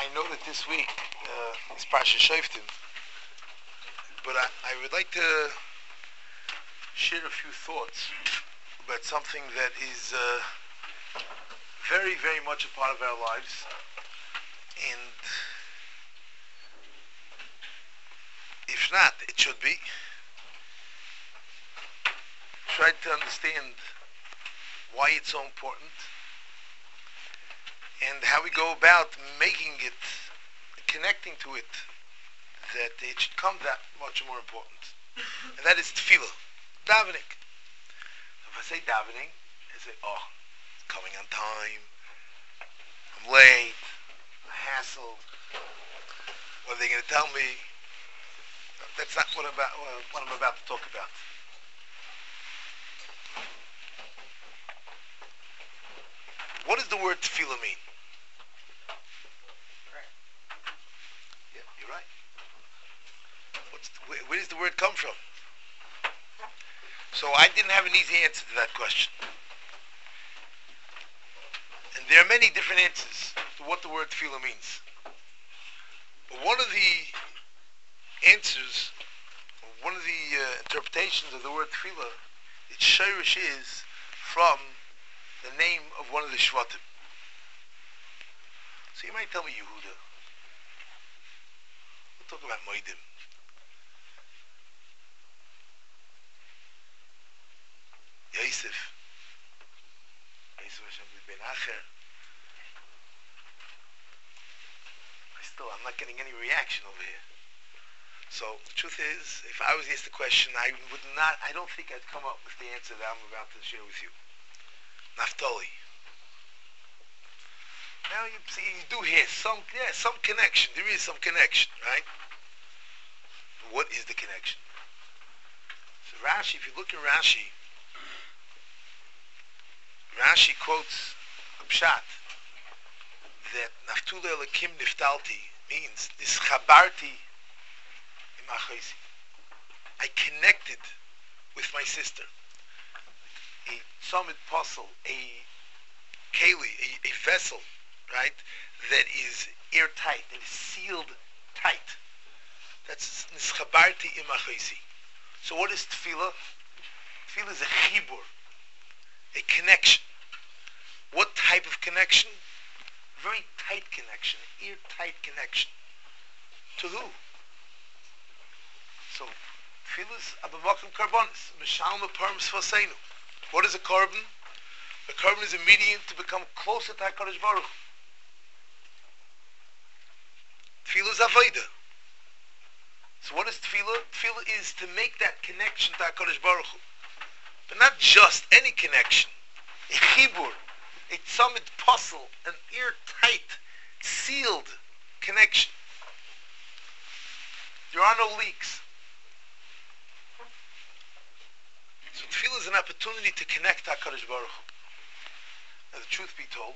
I know that this week is Parsha Shoftim, but I would like to share a few thoughts about something that is very, very much a part of our lives, and if not, it should be. Try to understand why it's so important and how we go about making it, connecting to it, that it should come that much more important. And that is tefillah, davening. If I say davening, I say, oh, it's coming on time, I'm late, I'm hassled, what are they going to tell me? That's not what I'm about to talk about. What does the word tefillah mean? Yeah, you're right. Where does the word come from? So I didn't have an easy answer to that question. And there are many different answers to what the word tefillah means. But one of the answers, one of the interpretations of the word tefillah, its shirish is from the name of one of the Shvatim. So you might tell me Yehuda. We'll talk about Moedim. Yosef. Yosef Hashem ben Acher. I'm not getting any reaction over here. So the truth is, if I was asked the question, I don't think I'd come up with the answer that I'm about to share with you. Naphtali. Now you see, you do hear some connection. There is some connection, right? But what is the connection? So Rashi, if you look at Rashi, Rashi quotes a pshat that Naftule Elakim Niftalti means Nischabarti Imachaysi. I connected with my sister. A tzamid puzzle, a keli, a vessel, right, that is airtight, that is sealed tight. That's Nischabarti Imachaysi. So what is tefillah? Tefillah is a chibur, a connection. What type of connection? Very tight connection, airtight connection. To who? So, tefillah is abavakim karbonis, mishalma parms faseinu. What is a carbon? A carbon is a medium to become closer to HaKadosh Baruch Hu. Tefillah is avodah. So what is tefillah? Tefillah is to make that connection to HaKadosh Baruch Hu. But not just any connection. A chibur, a tzamid puzzle, an airtight, sealed connection. There are no leaks. So tefillah is an opportunity to connect to HaKadosh Baruch Hu. Now the truth be told,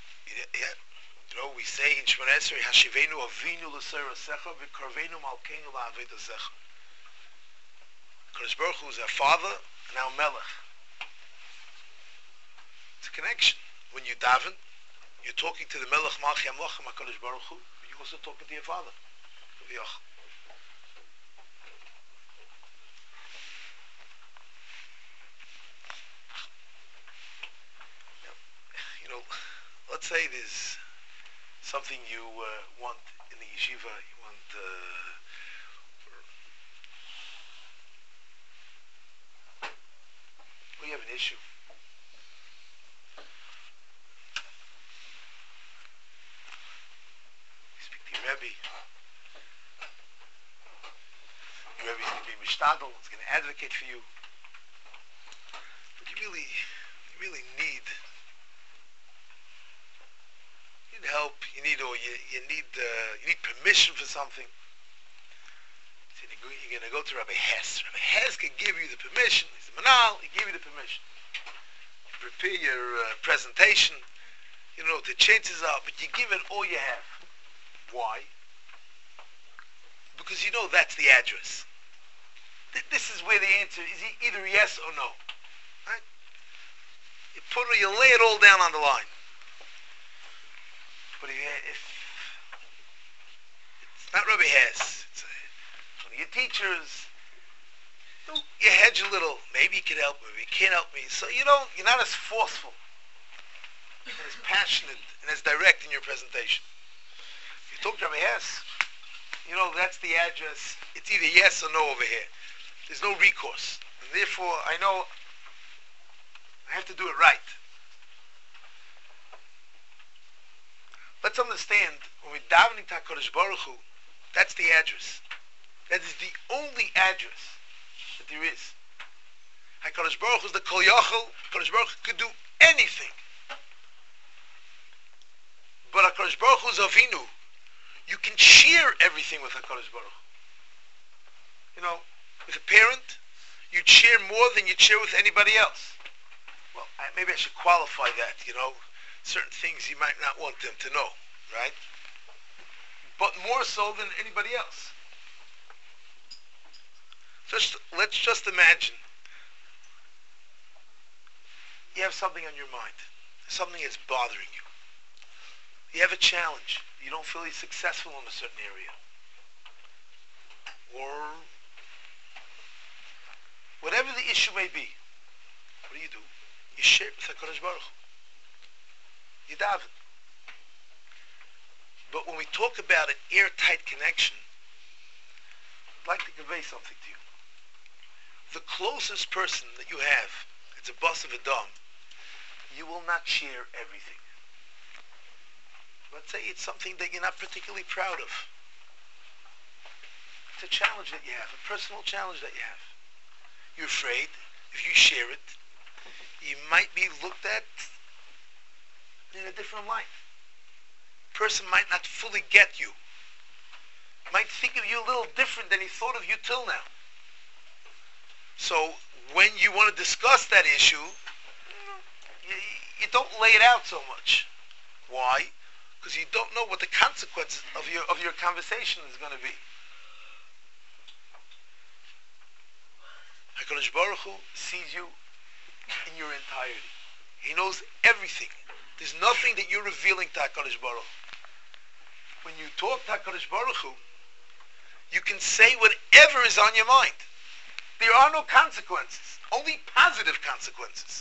we say in Shemona Esrei, Hashivenu avinu l'seirasecha v'karvenu malkeinu la'avedasecha. HaKadosh Baruch Hu is our Father and our Melech. It's a connection. When you daven, you're talking to the Melech Malchi HaMlachim HaKadosh Baruch Hu, but you're also talking to your Father. Let's say there's something you want in the yeshiva, you want we have an issue. You speak to your Rebbe. Your Rebbe is going to be mishtadel, it's going to advocate for you. But you really need help, you need permission for something. So you're going to go to Rabbi Hess. Rabbi Hess can give you the permission. He's the manal, he give you the permission. You prepare your presentation, you know what the chances are, but you give it all you have. Why? Because you know that's the address. This is where the answer is either yes or no. Right? You lay it all down on the line. But if not Rabbi Hess. It's one of your teachers. You hedge a little. Maybe you can help me. Maybe you can't help me. So you're not as forceful and as passionate and as direct in your presentation. If you talk to Rabbi Hess, that's the address. It's either yes or no over here. There's no recourse. And therefore, I know I have to do it right. Let's understand, when we're davening to HaKadosh Baruch Hu, that's the address. That is the only address that there is. HaKadosh Baruch Hu is the Kol Yachol. HaKadosh Baruch Hu could do anything. But HaKadosh Baruch Hu is Avinu. You can share everything with HaKadosh Baruch Hu. With a parent, you'd share more than you'd share with anybody else. Well, maybe I should qualify that, Certain things you might not want them to know, right? But more so than anybody else. Let's just imagine you have something on your mind, something that's bothering you. You have a challenge. You don't feel you're successful in a certain area. Or whatever the issue may be, what do? You share it with HaKadosh Baruch Hu. You daven. But when we talk about an airtight connection, I'd like to convey something to you. The closest person that you have, it's a bus of a dom, you will not share everything. Let's say it's something that you're not particularly proud of. It's a challenge that you have, a personal challenge that you have. You're afraid, if you share it, you might be looked at in a different light. The person might not fully get you. Might think of you a little different than he thought of you till now. So when you want to discuss that issue, you don't lay it out so much. Why? Because you don't know what the consequences of your conversation is going to be. HaKadosh Baruch Hu sees you in your entirety. He knows everything. There's nothing that you're revealing to HaKadosh Baruch Hu. When you talk to HaKadosh Baruch Hu, you can say whatever is on your mind. There are no consequences, only positive consequences.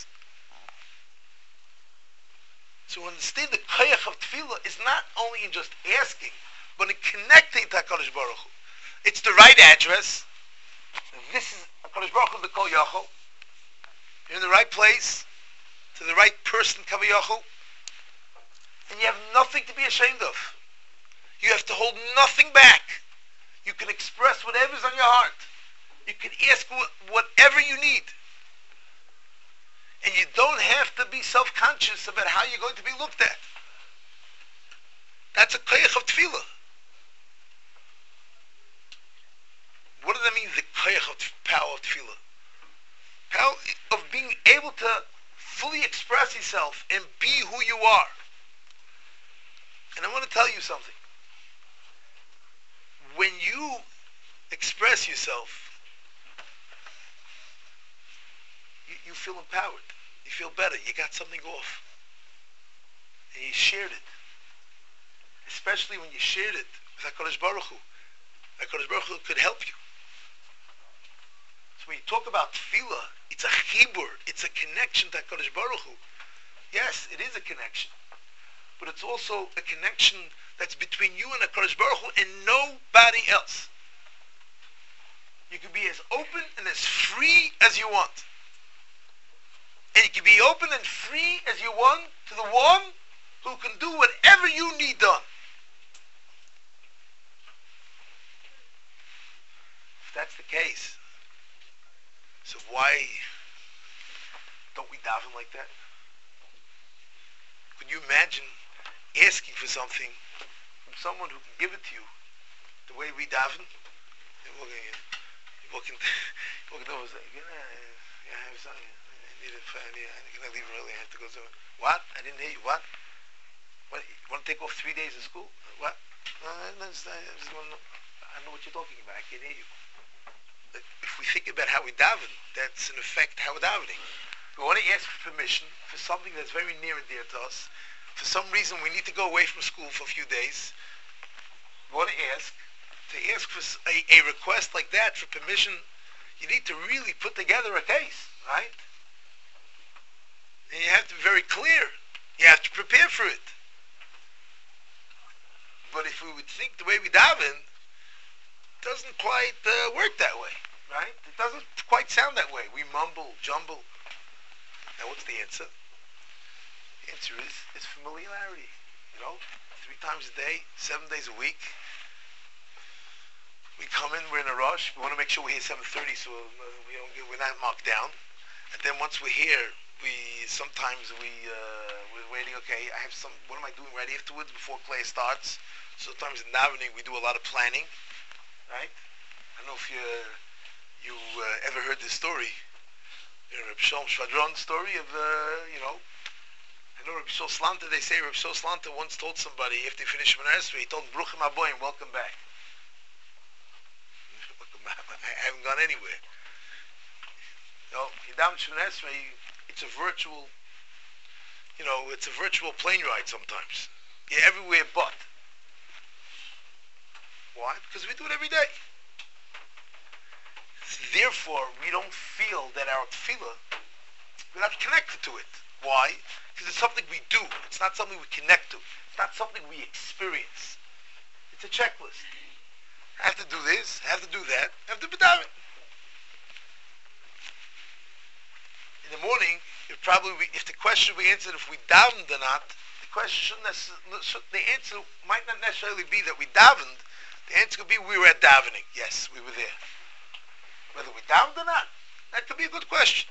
So understand the koyach of tefillah is not only in just asking, but in connecting to HaKadosh Baruch Hu. It's the right address. This is HaKadosh Baruch Hu, the Kol Yachol. You're in the right place, to the right person, Kaviyachol. And you have nothing to be ashamed of. You have to hold nothing back. You can express whatever's on your heart. You can ask whatever you need. And you don't have to be self-conscious about how you're going to be looked at. That's a koyach of tefillah. What does that mean, the koyach of power of tefillah? Power of being able to fully express yourself and be who you are. And I want to tell you something. When you express yourself, you feel empowered. You feel better. You got something off. And you shared it. Especially when you shared it with HaKadosh Baruch Hu. HaKadosh Baruch Hu could help you. So when you talk about tefillah, it's a chibur. It's a connection to HaKadosh Baruch Hu. Yes, it is a connection. But it's also a connection that's between you and HaKadosh Baruch Hu and nobody else. You can be as open and as free as you want. And you can be open and free as you want to the one who can do whatever you need done. If that's the case, so why don't we daven like that? Could you imagine asking for something from someone who can give it to you the way we daven? You're walking over and saying, I have something. Can I leave early? I have to go to... What? I didn't hear you. What? You want to take off 3 days of school? What? I don't know what you're talking about. I can't hear you. But if we think about how we daven, that's in effect how we're davening. We want to ask for permission for something that's very near and dear to us. For some reason, we need to go away from school for a few days. We want to ask, To ask for a request like that for permission, you need to really put together a case, right? And you have to be very clear. You have to prepare for it. But if we would think the way we daven, it doesn't quite work that way, right? It doesn't quite sound that way. We mumble, jumble. Now what's the answer? The answer is familiarity. You know, 3 times a day, 7 days a week. We come in, we're in a rush. We want to make sure we're here 7:30, so we're not marked down. And then once we're here, we're waiting. Okay, I have some. What am I doing right afterwards before class starts? Sometimes in davening we do a lot of planning, right? I don't know if you ever heard this story, Reb Shalom Shvadron story of I know Reb Shol Slanta. They say Reb Shol Slanta once told somebody after he finished Shemona Esrei, he told him Bruchim Haboyim, welcome back. I haven't gone anywhere. Hidam Shemona Esrei, it's a virtual, it's a virtual plane ride sometimes. You're everywhere but. Why? Because we do it every day. Therefore, we don't feel that our tefillah, we're not connected to it. Why? Because it's something we do. It's not something we connect to. It's not something we experience. It's a checklist. I have to do this, I have to do that, I have to be daven. In the morning, if the question we answered if we davened or not, the answer might not necessarily be that we davened. The answer could be we were at davening. Yes, we were there. Whether we davened or not, that could be a good question.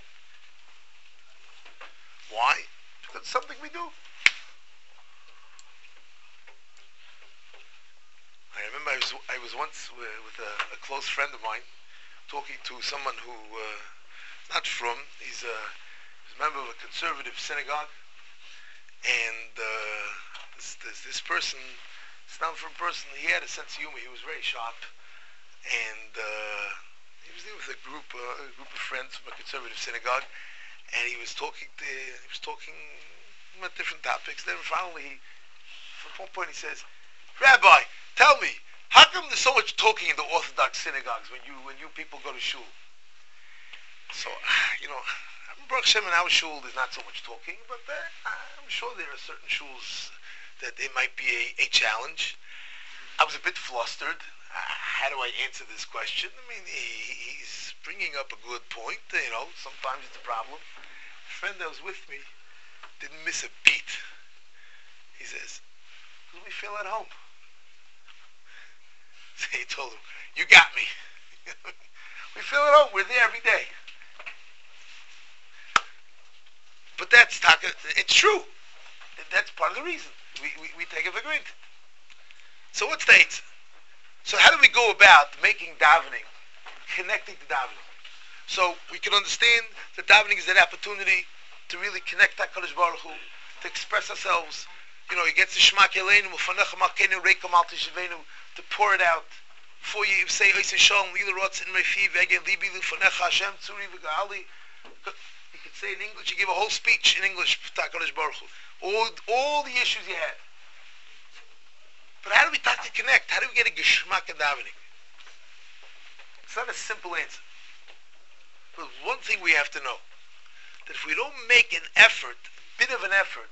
Why? Because it's something we do. I remember I was once with a close friend of mine talking to someone who, not from, he's a member of a conservative synagogue, and this person, Stanford person, he had a sense of humor. He was very sharp, and he was there with a group of friends from a conservative synagogue, and he was talking about different topics. Then finally, at one point he says, "Rabbi, tell me, how come there's so much talking in the Orthodox synagogues when you people go to shul?" So, Baruch Hashem in our shul there's not so much talking, but I'm sure there are certain shuls that there might be a challenge. I was a bit flustered. How do I answer this question? I mean, he's bringing up a good point. Sometimes it's a problem. A friend that was with me didn't miss a beat. He says, "Because we feel at home." So he told him, "You got me." We feel at home. We're there every day. But it's true. That's part of the reason. We take it for granted. So what's the answer? So how do we go about making davening, connecting to davening? So we can understand that davening is that opportunity to really connect to HaKadosh Baruch Hu, to express ourselves. He gets the Shema Keleinu, Ufanecha Malkeinu, Reika Malti Shivenu, to pour it out. Before you say Oisei Shalom, Lila Rotz in Refi, Vegen Libi Lufanecha Hashem Tzuri V'Gali. You could say in English, you give a whole speech in English to HaKadosh Baruch Hu. All the issues you had. But how do we start to connect? How do we get a geschmack in davening? It's not a simple answer. But one thing we have to know, that if we don't make an effort, a bit of an effort,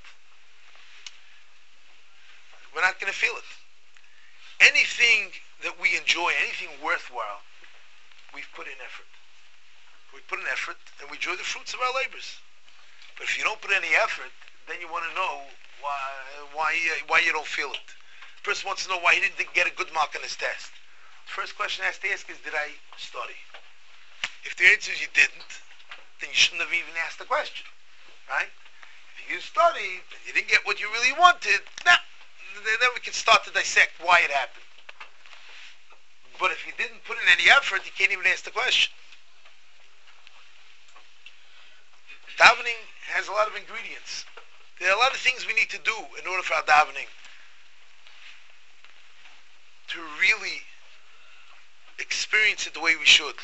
we're not going to feel it. Anything that we enjoy, anything worthwhile, we've put in effort. We put in effort and we enjoy the fruits of our labors. But if you don't put any effort, then you want to know why you don't feel it. The person wants to know why he didn't get a good mark on his test. The first question I have to ask is, did I study? If the answer is you didn't, then you shouldn't have even asked the question, right? If you studied and you didn't get what you really wanted, then we can start to dissect why it happened. But if you didn't put in any effort, you can't even ask the question. Davening has a lot of ingredients. There are a lot of things we need to do in order for our davening to really experience it the way we should.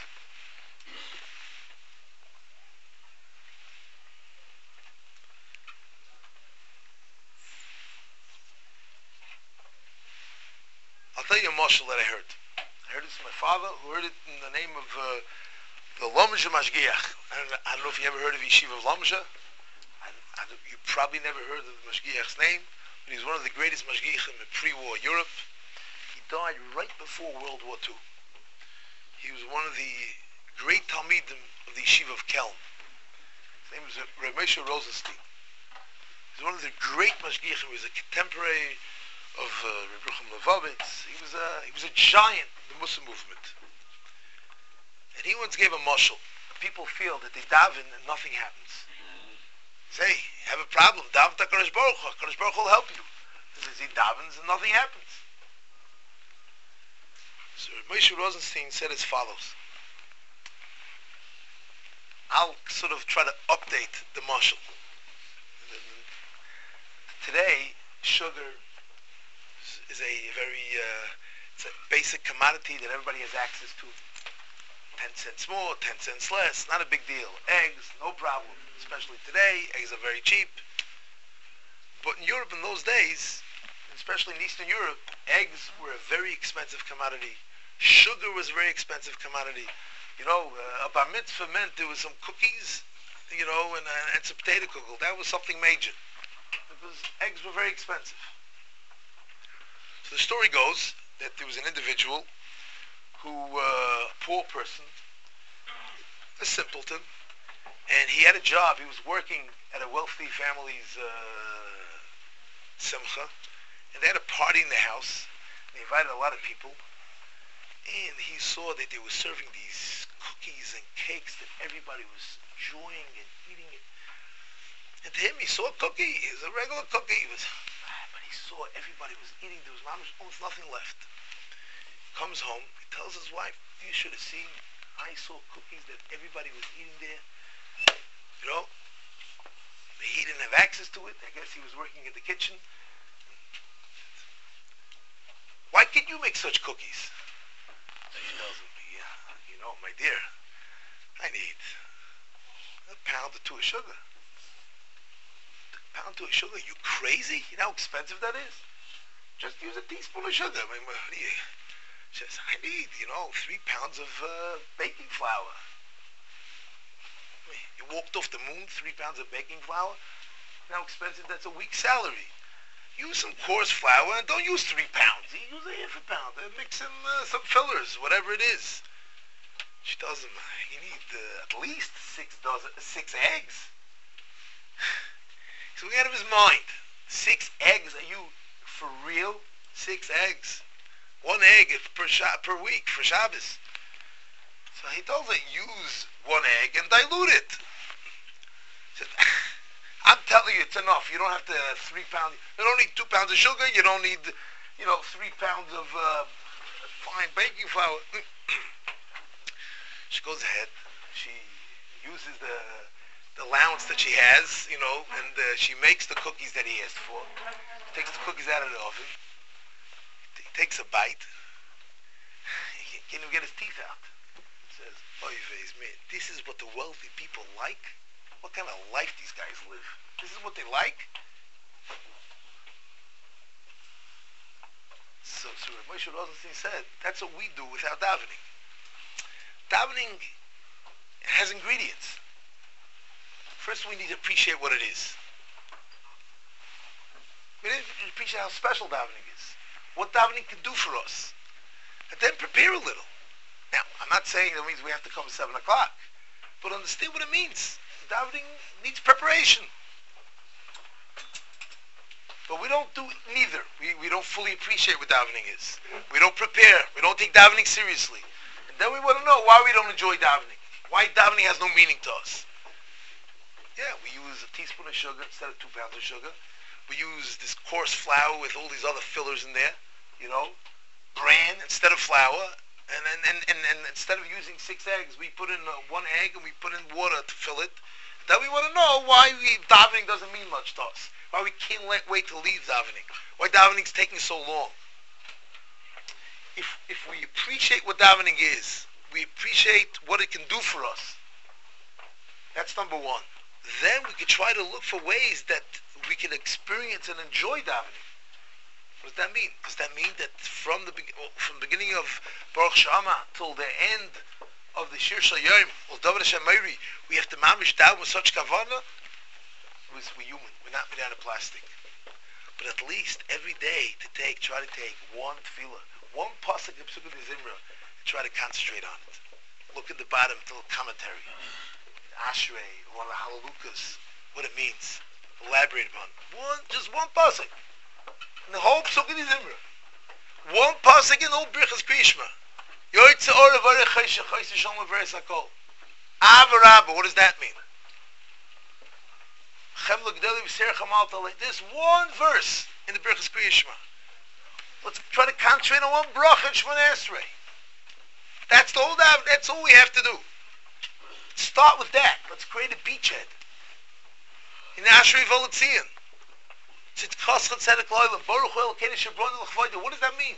I'll tell you a mashal that I heard. This is my father, who heard it in the name of the Lomja Mashgiach. I don't know if you ever heard of Yeshiva of Lomja. You probably never heard of the Mashgiach's name, but he's one of the greatest Mashgiachim in pre-war Europe. He died right before World War II. He was one of the great Talmidim of the Yeshiva of Kelm. His name was Reb Moshe Rosenstein. He's one of the great Mashgiachim. He was a contemporary of Reb Rucham Levovitz. He was a giant in the Muslim movement. And he once gave a mashal. People feel that they daven and nothing happens. Say, you have a problem, daven to HaKadosh Baruch Hu. HaKadosh Baruch Hu will help you. He davens and nothing happens. So Moshe Rosenstein said as follows. I'll sort of try to update the mashal. Today, sugar is a very it's a basic commodity that everybody has access to. 10 cents more, 10 cents less, not a big deal. Eggs, no problem. Especially today, eggs are very cheap. But in Europe in those days, especially in Eastern Europe, eggs were a very expensive commodity. Sugar was a very expensive commodity. You know, a bar mitzvah meant there was some cookies, you know, and some potato kugel. That was something major. Because eggs were very expensive. So the story goes that there was an individual who, a poor person, a simpleton, and he had a job. He was working at a wealthy family's simcha, and they had a party in the house. They invited a lot of people, and he saw that they were serving these cookies and cakes that everybody was enjoying and eating it. And to him, he saw a cookie. It was a regular cookie. But he saw everybody was eating. There was almost nothing left. Comes home. He tells his wife, "You should have seen. I saw cookies that everybody was eating there. You know, he didn't have access to it. I guess he was working in the kitchen. Why can't you make such cookies?" She tells him, "Yeah, you know, my dear, I need a pound or two of sugar." Pound to a sugar? You crazy? You know how expensive that is? Just use a teaspoon of sugar. I mean, what do you... She says, I need, 3 pounds of baking flour. I mean, you walked off the moon, 3 pounds of baking flour? You know how expensive that's a week's salary. Use some coarse flour and don't use 3 pounds. You use a half a pound. Mix in some fillers, whatever it is. She tells him, you need at least 6 eggs. So we out of his mind. 6 eggs? Are you for real? 6 eggs? 1 egg per week for Shabbos. So he tells her, use 1 egg and dilute it. He says, I'm telling you, it's enough. You don't have to 3 pounds. You don't need 2 pounds of sugar. You don't need, 3 pounds of fine baking flour. She goes ahead. She uses the allowance that she has, and she makes the cookies that he asked for. Takes the cookies out of the oven. He takes a bite. He can't even get his teeth out. Says, "Oy vey's man, this is what the wealthy people like? What kind of life these guys live? This is what they like?" So Moshe Rosenstein said, that's what we do without davening. Davening has ingredients. First, we need to appreciate what it is. We need to appreciate how special davening is. What davening can do for us. And then prepare a little. Now, I'm not saying that means we have to come at 7 o'clock. But understand what it means. Davening needs preparation. But we don't do neither. We don't fully appreciate what davening is. We don't prepare. We don't take davening seriously. And then we want to know why we don't enjoy davening. Why davening has no meaning to us. Yeah, we use a teaspoon of sugar instead of 2 pounds of sugar. We use this coarse flour with all these other fillers in there, bran instead of flour. And instead of using 6 eggs, we put in 1 egg and we put in water to fill it. Then we want to know why davening doesn't mean much to us. Why we can't wait to leave davening. Why davening's taking so long. If we appreciate what davening is, we appreciate what it can do for us. That's number 1. Then we could try to look for ways that we can experience and enjoy davening. What does that mean? Does that mean that from the beginning of Baruch Shama till the end of the Shir Shayim or David Hashem Meiri, we have to mamish down with such kavana? We're human. We're not made out of plastic. But at least every day try to take one tefillah, one pasuk of Pesukei Zimra, and try to concentrate on it. Look at the bottom, the little commentary. Ashrei, one of the Halalukas, what it means. Elaborate upon. Just one pasuk. In the whole Pesukei Zimra. One pasuk in the whole Birchas Kriyishma. Yoytze Ora Varech Chayshach Chayshach Shalom Averes HaKol. Avarabba, what does that mean? This one verse in the Birchas Kriyishma. Let's try to concentrate on one bracha in Shmoneh Esrei. That's all we have to do. Start with that. Let's create a beachhead. In Ashrei Volitzion. What does that mean?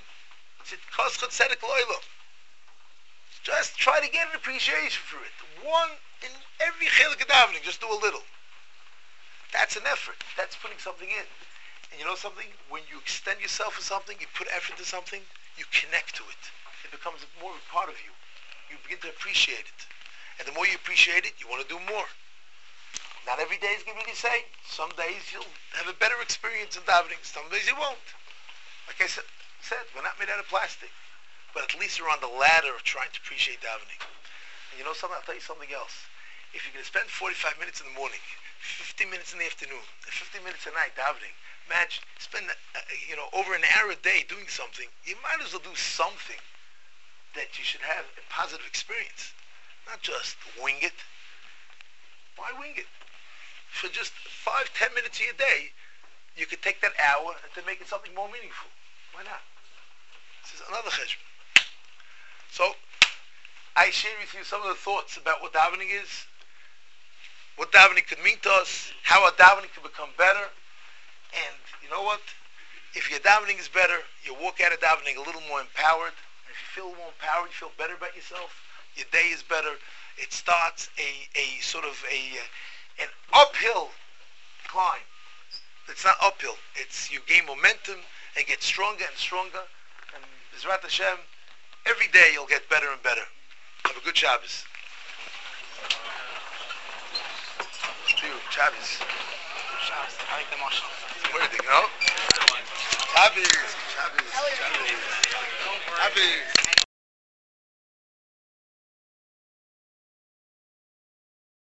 Just try to get an appreciation for it. One in every chelik of davening, just do a little. That's an effort. That's putting something in. And you know something? When you extend yourself for something, you put effort into something, you connect to it. It becomes more of a part of you. You begin to appreciate it. And the more you appreciate it, you want to do more. Not every day is going to be the same. Some days you'll have a better experience in davening. Some days you won't. Like I said, we're not made out of plastic. But at least we're on the ladder of trying to appreciate davening. And you know something? I'll tell you something else. If you're going to spend 45 minutes in the morning, 50 minutes in the afternoon, and 50 minutes at night davening, imagine, spend over an hour a day doing something, you might as well do something that you should have a positive experience. Not just wing it. Why wing it? For just 5-10 minutes of your day, you could take that hour and to make it something more meaningful. Why not? This is another cheshbon. So, I share with you some of the thoughts about what davening is, what davening could mean to us, how our davening could become better, and you know what? If your davening is better, you walk out of davening a little more empowered, and if you feel more empowered, you feel better about yourself, your day is better, it starts an uphill climb. It's not uphill, it's you gain momentum and get stronger and stronger, and B'ezrat Hashem, every day you'll get better and better. Have a good Shabbos. To you, Shabbos. Shabbos, I like the marshal. Where did they go? Shabbos, Shabbos, Shabbos. Shabbos.